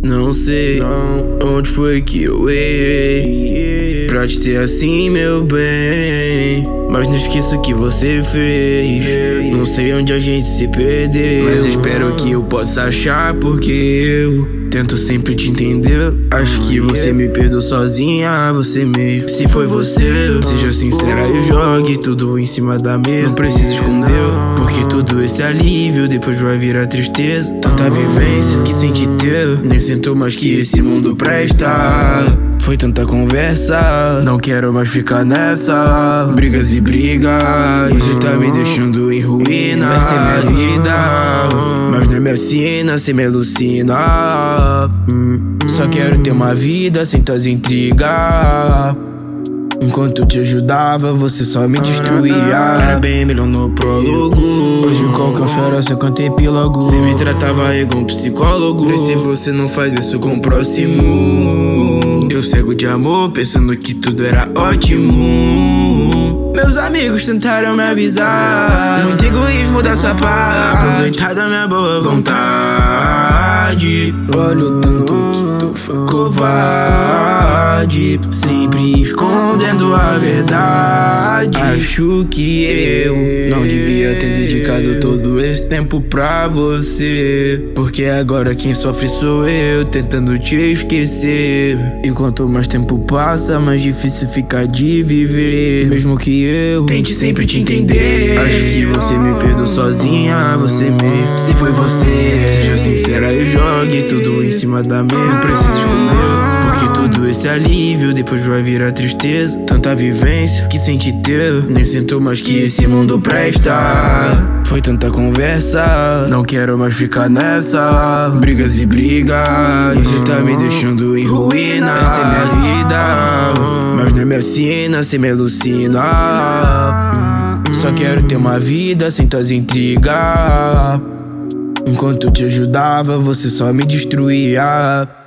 Não sei onde foi que eu errei pra te ter assim, meu bem. Mas não esqueço o que você fez. Não sei onde a gente se perdeu, mas espero que eu possa achar, porque eu tento sempre te entender. Acho que você me perdoou sozinha, você mesmo. Se foi você, seja sincera e jogue tudo em cima da mesa. Não precisa esconder, porque tudo esse alívio depois vai virar tristeza. Tanta vivência que sem te ter, nem sinto mais que esse mundo presta. Foi tanta conversa, não quero mais ficar nessa. Brigas e brigas, você tá me deixando em ruína. Essa é minha vida, mas não me assina, cê me alucina. Só quero ter uma vida sem tuas intrigas. Enquanto eu te ajudava, você só me destruía. Era bem melhor no prólogo. Hoje qual que eu choro, eu cantei epílogo. Você me tratava igual um psicólogo. Vê se você não faz isso com o próximo. Eu cego de amor, pensando que tudo era ótimo. Meus amigos tentaram me avisar. Muito egoísmo dessa parte, aproveitar da minha boa vontade. Olha o tanto que tu foi covarde, sempre escondendo a verdade. Acho que eu não devia ter dedicado todo esse tempo pra você, porque agora quem sofre sou eu, tentando te esquecer. E quanto mais tempo passa, mais difícil fica de viver. Mesmo que eu tente sempre te entender, acho que você me perdoou sozinha, você mesmo. Se foi você, seja sincera e jogue tudo em cima da mesa. Não precisa esconder, porque tudo esse alívio depois vai virar tristeza. Tanta vivência que sem te ter, nem sinto mais que esse mundo presta. Foi tanta conversa, não quero mais ficar nessa. Brigas e brigas, você tá me deixando em ruína. Essa é minha vida, mas não me assina, cê me alucina. Só quero ter uma vida sem tuas intrigas. Enquanto eu te ajudava, você só me destruía.